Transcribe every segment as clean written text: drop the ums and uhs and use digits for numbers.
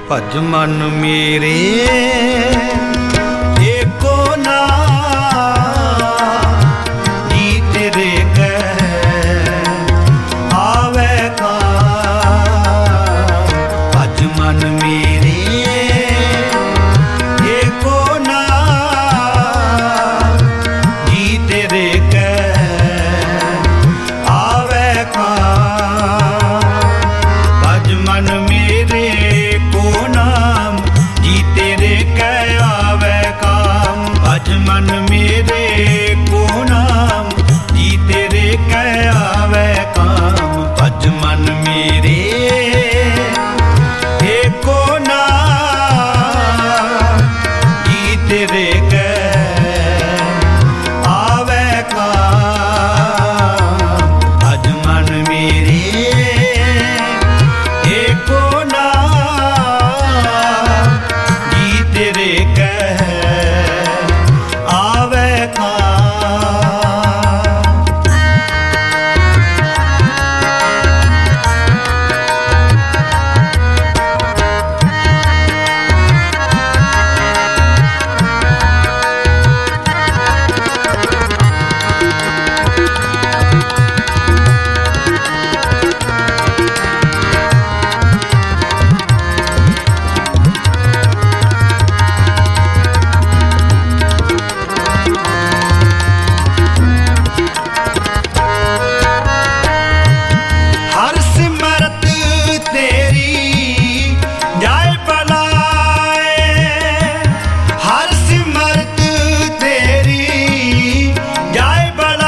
भज मन मेरे एको नाम जी तेरे कह आवे काम। भज मन मेरे एको नाम जी तेरे कह आवे काम। भज मन मेरे को नाम जी तेरे कह आवे काम। भज मन मेरे को नाम जी तेरे कह आवे काम। भज मन मेरे एको नाम जी तेरे कह आवे काम। भज मन मेरे एको नाम जी तेरे कह आवे काम। हर सिमरत तेरी जाए बलाए। हर सिमरत तेरी जाए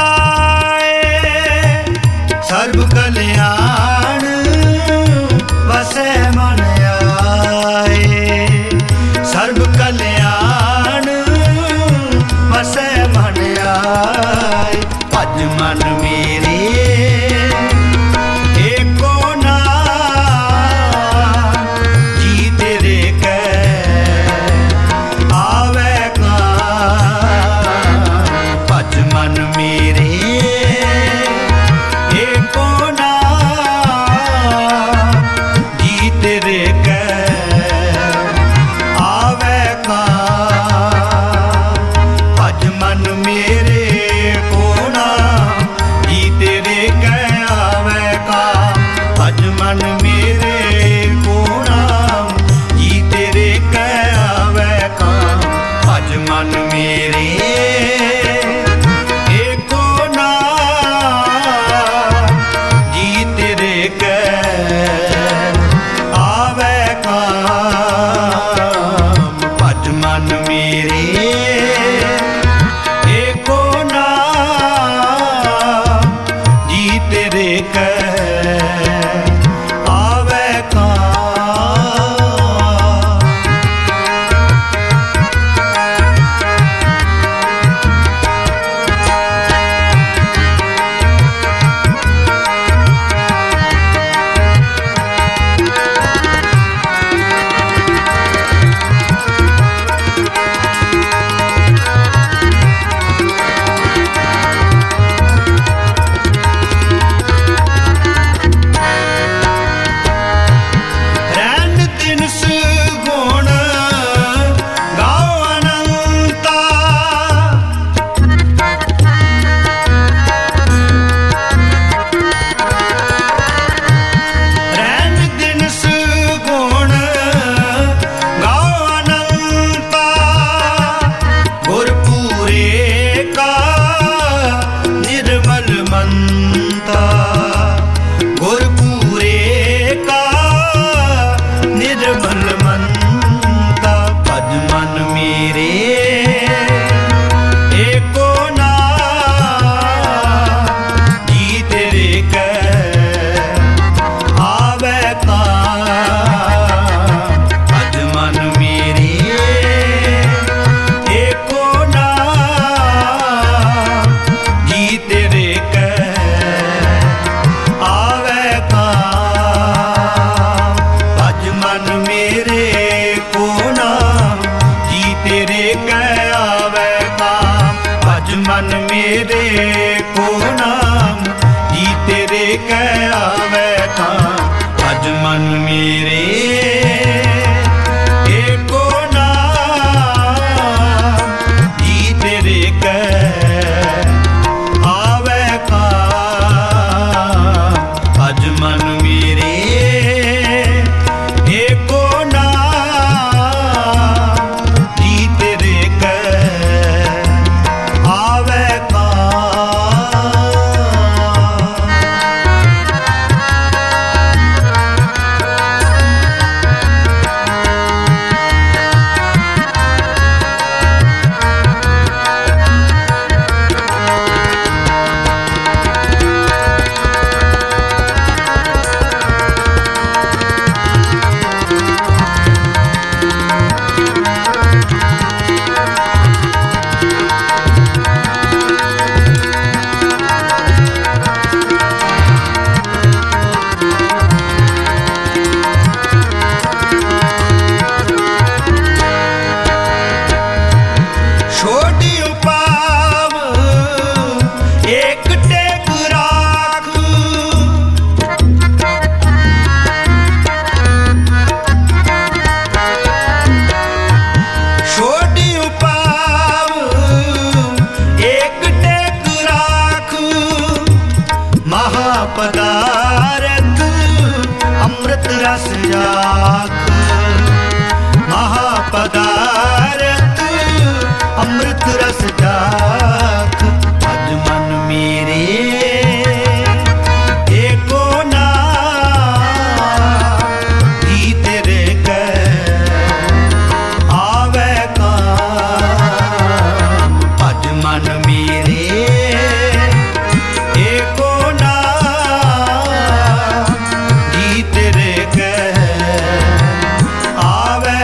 बलाए। सर्व कल्याण वसै मन आए। सर्व कल्याण वसै मन आए। भज मन मेरे एको नाम जी तेरे कह आवे काम। भज मन मेरे एको नाम जी तेरे कह आवे काम। भज मन मेरे को नाम जी तेरे कह आवे काम। भज मन मेरे को नाम जी तेरे कह आवे काम। भज मन मेरे एको नाम जी तेरे कह आवे काम। भज मन मेरे एको नाम जी तेरे कह आवे काम। रैन तिनस गुण गाओ अनंता। रैन तिनस गुण गाओ अनंता। गुरपुरे का निर्मल मंता। गुरपुरे का निर्मल मंता। भज मन मेरे एको नाम जी तेरे कह आवे काम। भज मन मेरे एको नाम जी तेरे कह आवे काम। भज मन मेरे को नाम जी तेरे कह आवे काम। भज मन मेरे को नाम जी तेरे कह आवे काम। भज मन मेरे महापदारथ अमृत रस जाख, महापदारथ अमृत रस जाख। भज मन मेरे एको नाम, जी तेरे कै आवे काम। भज मन मेरे एको नाम, जी तेरे कै आवे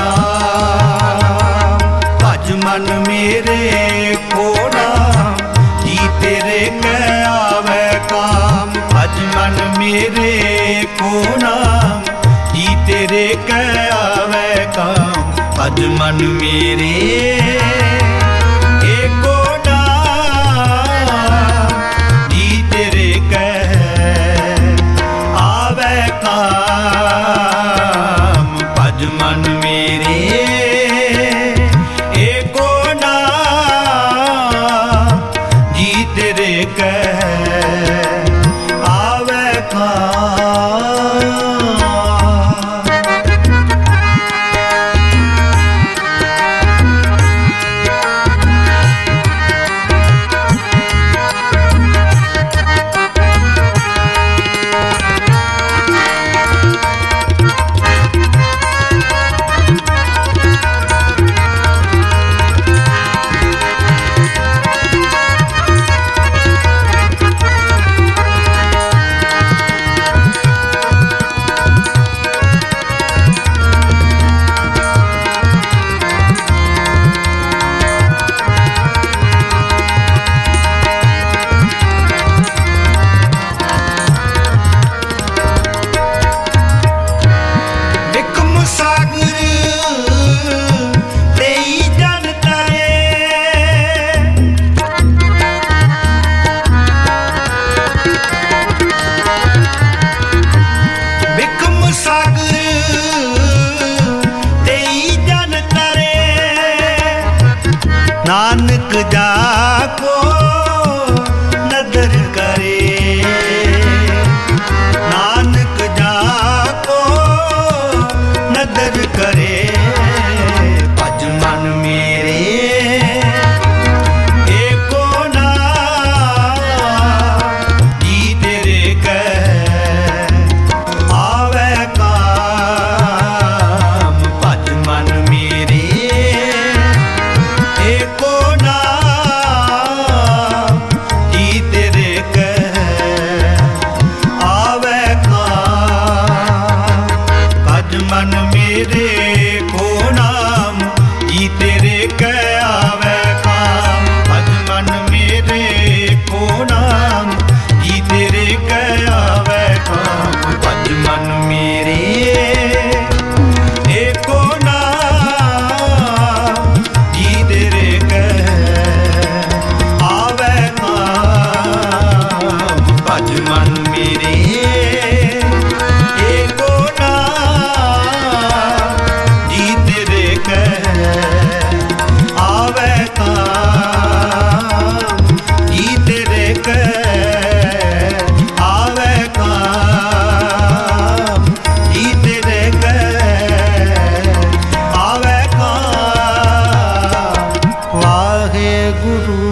काम। भज मन मेरे को नाम, जी तेरे कै आवे काम। भज मन मेरे को नाम, जी तेरे कै आवे काम। भज मन मेरे एको नाम, जी तेरे कै आवे काम। भज मन मेरे एको नाम, जी तेरे कै आवे काम। नानक जाको नदर करे, नानक जाको नदर करे। भज मन मेरे एको नाम, जी तेरे कै आवे काम। भज मन मेरे एको नाम, जी तेरे कै आवे काम। भज मन मेरे को नाम, जी तेरे कै आवे काम। भज मन मेरे को नाम, जी तेरे कै आवे काम। भज मन मेरे एको नाम, जी तेरे कै आवे काम। भज मन मेरे एको नाम, जी तेरे कै आवे काम। जी तेरे कै आवे काम। जी तेरे कै आवे काम। वाहे गुरु।